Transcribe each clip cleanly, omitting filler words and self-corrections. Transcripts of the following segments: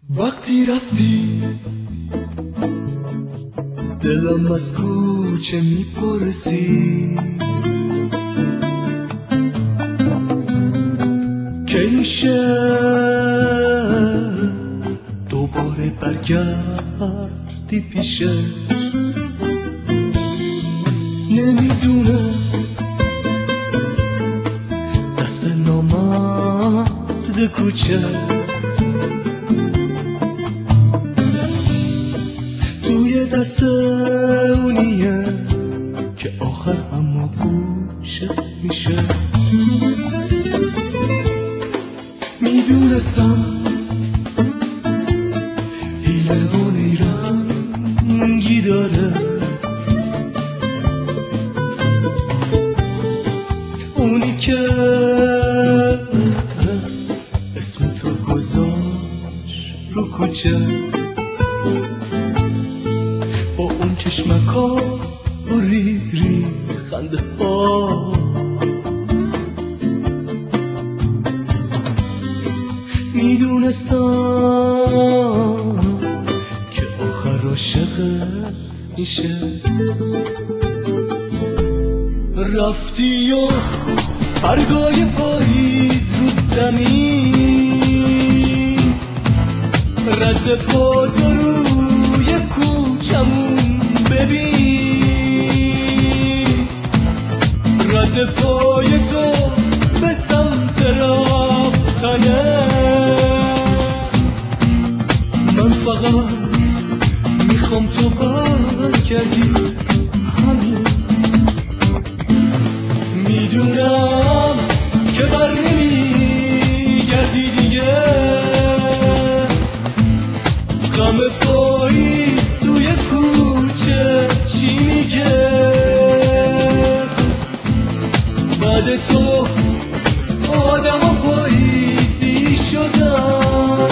وقتی رفتی دلم از کوچه میپرسی که میشه دوباره برگردی پیشه. نمیدونه دست نامرد کوچه توی دست اونیه که آخر اما گوشه میشه. میدونستم حیله و نیرنگی داره، اونی که اسم تو گذاشت رو کوچه، با اون چشمکا و ریز ریز خنده ها. میدونستم که آخر عاشقت میشه. رفتی و برگای پاییز رو زمین رد پا تو روی کوچمون ببین، رد پای تو به سمت رفتنه. من فقط میخوام تو برگردی، همین. میدونم که بر نمیگردی دیگه، غم پاییز توی کوچه چی میگه؟ بعد تو آدم و پاییزی شدن،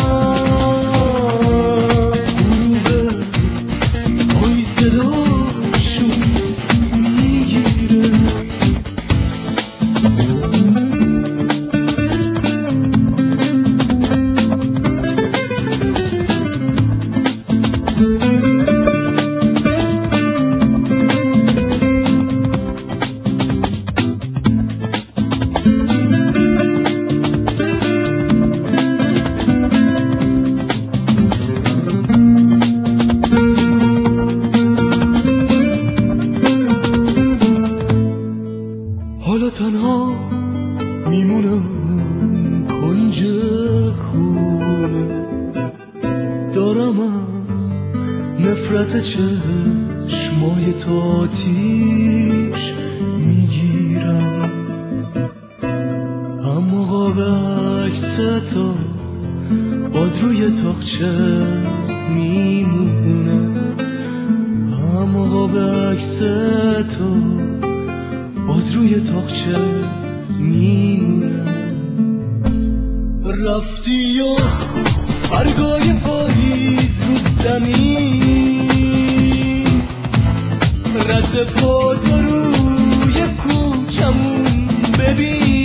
غروب پاییز دلاشون میگیره. حالا تنها میمونم کنج خونه، دارم از نفرت چشمای تو آتیش میگیرم، اما قاب عکس تو باز روی تاقچه میمونه، اما قاب عکس تو باز روی تاقچه میمونه. رفتی و برگای پاییز رو زمین رد پا تو روی کوچمون ببین،